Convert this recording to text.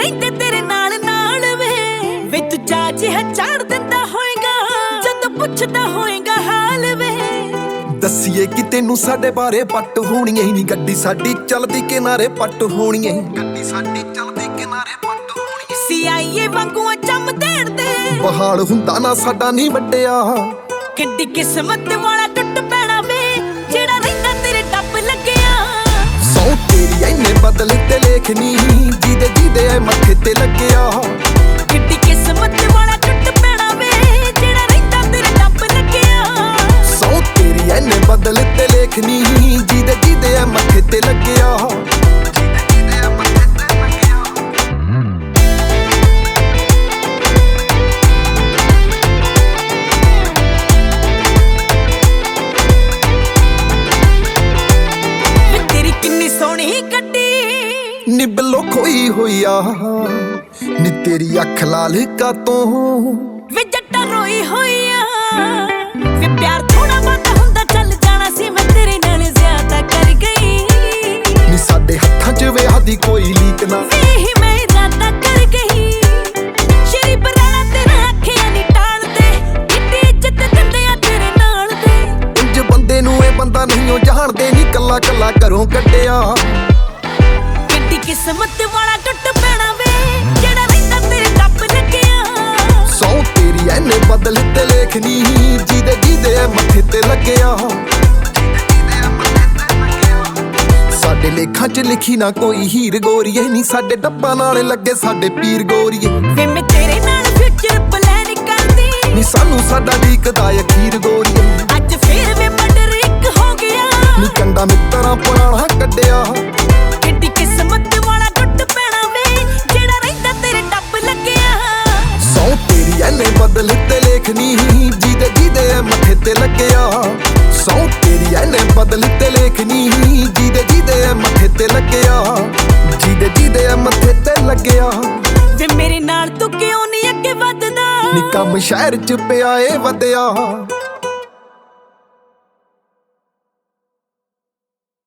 ਰਹਿੰਦੇ ਤੇਰੇ ਨਾਲ ਨਾਲ ਵੇ ਤੂੰ ਚਾਹ ਜਿਹਾ ਚਾੜ ਦਿੰਦਾ ਹੋਏਗਾ ਜਦੋਂ ਪੁੱਛਦਾ ਹੋਏਗਾ ਹਾਲ ਵੇ। ਦਸੀਏ ਕਿ ਤੈਨੂੰ ਸਾਡੇ ਬਾਰੇ ਪੱਟ ਹੋਣੀ ਐ ਨੀ ਗੱਡੀ ਸਾਡੀ ਚੱਲਦੀ ਕਿਨਾਰੇ ਪੱਟ ਹੋਣੀ ਐ ਗੱਡੀ ਸਾਡੀ ਚੱਲਦੀ ਕਿਨਾਰੇ ਪੱਟ ਹੋਣੀ ਐ। ਸੀਆਈਏ ਵਾਂਗੂ ਚੰਮ ਦੇਣ ਦੇ ਬਹਾਲ ਹੁੰਦਾ ਨਾ ਸਾਡਾ ਨਹੀਂ ਵੱਡਿਆ ਕਿੱਡੀ ਕਿਸਮਤ ਵਾਲਾ ਟੁੱਟ ਪੈਣਾ ਵੇ ਜਿਹੜਾ ਰਹਿੰਦਾ ਤੇਰੇ ਟੱਪ ਲੱਗਿਆ। ਸੌ ਤੇਰੀ ਐਨੇ ਬਦਲ ਤੇ ਲੇਖ ਨੀ ਜਿਹਦੇ ਜਿਹਦੇ ਐ ਮੱਥੇ ਤੇ ਲੱਗਿਆ। ਕਿੱਡੀ ਕਿਸਮਤ ਵਾਲਾ ਟੁੱਟ ਪੈਣਾ ਵੇ ਜਿਹੜਾ ਰਹਿੰਦਾ ਤੇਰੇ ਟੱਪ ਲੱਗਿਆ। ਸੌ ਤੇਰੀ ਐਨੇ ਬਦਲ ਤੇ ਲੇਖ ਨੀ ਜਿਹਦੇ ਜਿਹਦੇ ਐ ਮੱਥੇ ਤੇ ਲੱਗਿਆ। ਸੋਹਣੀ ਗੱਡੀ ਨਿਬਲੋ ਖੋਈ ਹੋਈਆ ਨੀ ਤੇਰੀ ਅੱਖ ਲਾਲ ਕਾਤੋਂ ਵੇ ਜੱਟਾ ਰੋਈ ਹੋਈਆ ਵੇ ਪਿਆਰ ਥੋੜਾ ਬਹੁਤਾ ਹੁੰਦਾ ਚੱਲ ਜਾਣਾ ਸੀ ਮੈਂ ਤੇਰੇ ਨਾਲ ਜ਼ਿਆਦਾ ਕਰ ਗਈ ਨੀ ਸਾਡੇ ਹੱਥਾਂ 'ਚ ਵਿਆਹ ਦੀ ਕੋਈ ਲੀਕ ਨਾ ਵੇ ਮੈਂ ਜ਼ਿਆਦਾ ਕਰ ਗਈ ਸ਼ਰੀ ਬਰਾਣਾ ਤੇਰਾ ਅੱਖਿਆਂ ਨੀ ਟਾਲਦੇ ਕਿੱਡੀ ਇੱਜ਼ਤ ਦਿੰਦੇ ਆ ਤੇਰੇ ਨਾਲ ਦੇ। ਇੰਜ ਬੰਦੇ ਨੂੰ ਇਹ ਬੰਦਾ ਨਹੀਂ ਉਹ ਜਾਣਦੇ ਨੀ ਕੱਲਾ ਕੱਲਾ ਘਰੋਂ ਕੱਢਿਆ। ਕਿੱਡੀ ਕਿਸਮਤ ਵਾਲਾ ਟੁੱਟ ਪੈਣਾ ਵੇ ਜਿਹੜਾ ਰਹਿੰਦਾ ਤੇਰੇ ਟੱਪ ਲੱਗਿਆ। ਸੌ ਤੇਰੀ ਐਨੇ ਬਦਲ ਤੇ ਲੇਖ ਨੀ ਜਿਹਦੇ ਜਿਹਦੇ ਐ ਮੱਥੇ ਤੇ ਲੱਗਿਆ। ਸਾਡੇ ਲੇਖਾਂ 'ਚ ਲਿਖੀ ਨਾ ਕੋਈ ਹੀਰ ਗੋਰੀਏ ਨੀ ਸਾਡੇ ਡੱਬਾਂ ਨਾਲ ਲੱਗੇ ਸਾਡੇ ਪੀਰ ਗੋਰੀਏ। ਵੇ ਮੈਂ ਤੇਰੇ ਨਾਲ ਫਿਊਚਰ ਪਲਾਨ ਕਰਦੀ ਨੀ ਸਾਨੂੰ ਸਾਡਾ ਡੀਕਦਾ ਅਖੀਰ ਗੋਰੀਏ। ਅੱਜ ਫੇਰ ਵੇ ਮਰਡਰ ਇੱਕ ਹੋ ਗਿਆ ਨੀ ਚੰਗਾ ਮਿੱਤਰਾਂ ਪੁਰਾਣਾ ਕੱਢਿਆ। ਕਿੱਡੀ ਕਿਸਮਤ ਵਾਲਾ ਟੁੱਟ ਪੈਣਾ ਵੇ ਜਿਹੜਾ ਰਹਿੰਦਾ ਤੇਰੇ ਟੱਪ ਲੱਗਿਆ। ਸੌ ਤੇਰੀ ਐਨੇ ਬਦਲ ਤੇ ਲੇਖ ਨੀ ਜਿਹਦੇ ਜਿਹਦੇ ਐ ਮੱਥੇ ਤੇ ਲੱਗਿਆ। ਸੌ ਤੇਰੀ ਐਨੇ ਬਦਲ ਤੇ ਲੇਖ ਨੀ ਜਿਹਦੇ ਜਿਹਦੇ ਐ ਮੱਥੇ ਤੇ ਲੱਗਿਆ। ਜਿਹਦੇ ਜਿਹਦੇ ਐ ਮੱਥੇ ਤੇ ਲੱਗਿਆ। ਵੇ ਮੇਰੇ ਨਾਲ ਤੂੰ ਕਿਉਂ ਨਹੀਂ ਅੱਗੇ ਵੱਧਦਾ ਨੀ ਕੰਮ ਸ਼ਹਿਰ 'ਚ ਪਿਆ ਏ ਵਧਿਆ।